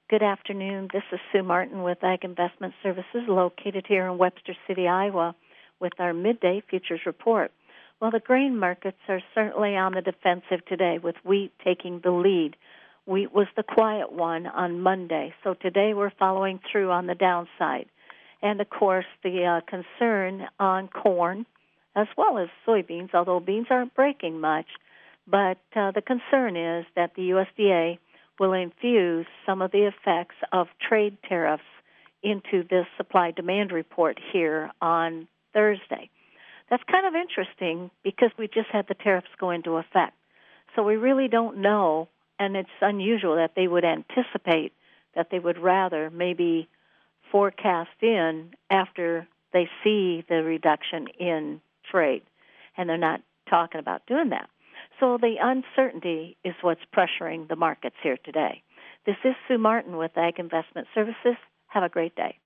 Good afternoon. This is Sue Martin with Ag Investment Services located here in Webster City, Iowa, with our midday futures report. Well, the grain markets are certainly on the defensive today, with wheat taking the lead. Wheat was the quiet one on Monday, so today we're following through on the downside. And, of course, the concern on corn as well as soybeans, although beans aren't breaking much, but the concern is that the USDA will infuse some of the effects of trade tariffs into this supply-demand report here on Thursday. That's kind of interesting because we just had the tariffs go into effect. So we really don't know, and it's unusual that they would anticipate that they would rather maybe forecast in after they see the reduction in trade, and they're not talking about doing that. So the uncertainty is what's pressuring the markets here today. This is Sue Martin with Ag Investment Services. Have a great day.